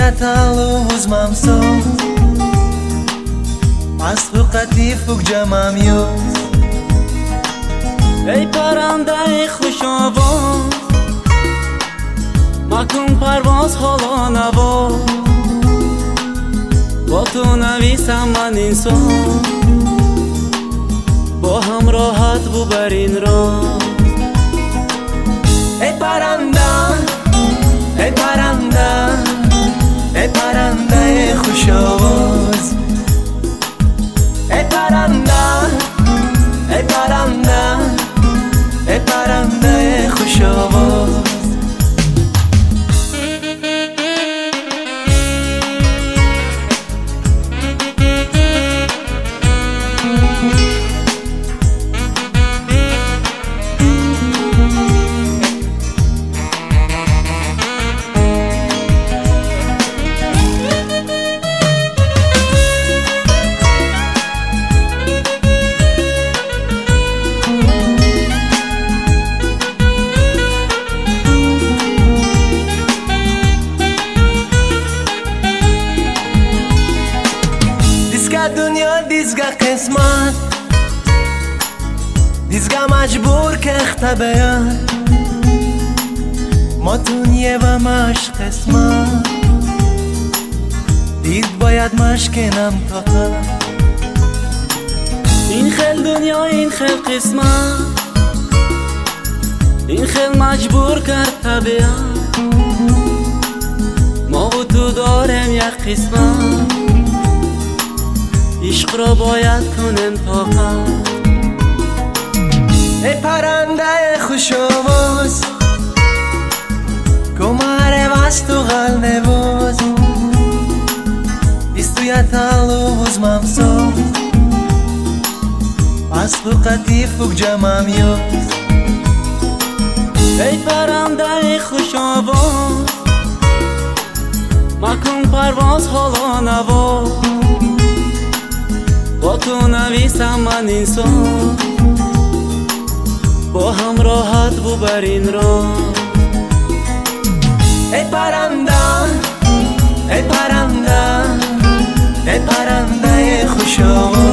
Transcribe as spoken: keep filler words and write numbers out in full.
taluz mamso Maslu qatifuk jamam yoz ای پرنده خوش آواز مکن پرواز حالا نواز با تو نویسم من این ساز با هم راحت ببرین راز ای پرنده ای پرنده ای پرنده خوش آواز ای پرنده ای پرنده ای پرنده خوش آواز دنیا دیزگاه قسمت دیزگاه مجبور که اختبیان ما دنیا و مش قسمت دید باید مشکنم تا این خیل دنیا این خیل قسمت این خیل مجبور کرد طبیعت ما و تو داریم یک قسمت عشق را باید کنیم طاقت ای پرنده خوش آواز کماره وست و غل نواز بیستوی taluz mamso Maslu qatifuk jamam yoz ای پرنده خوش آواز مکن پرواز حالا نواز با تو نویسم من این ساز با هم راحت ببرین راز ای پرنده ای پرنده ای پرنده خوش آواز